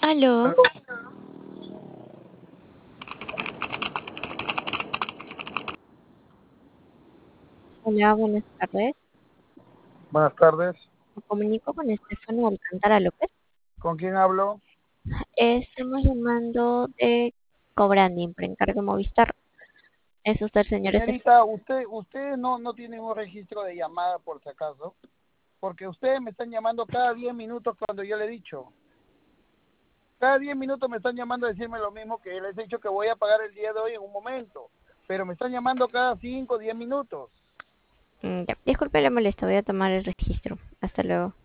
Aló, Aló. hola, buenas tardes. Buenas tardes. Me comunico con Estefano Alcántara López. ¿Con quién hablo? Estamos llamando de Cobranding, por encargo Movistar. ¿Es usted el señor Estefano? Señorita, usted no tiene un registro de llamada por si acaso, porque ustedes me están llamando cada 10 minutos cuando yo le he dicho. Cada 10 minutos me están llamando a decirme lo mismo que les he dicho que voy a pagar el día de hoy en un momento, pero me están llamando cada 5 o 10 minutos. Ya, disculpe la molestia, voy a tomar el registro. Hasta luego.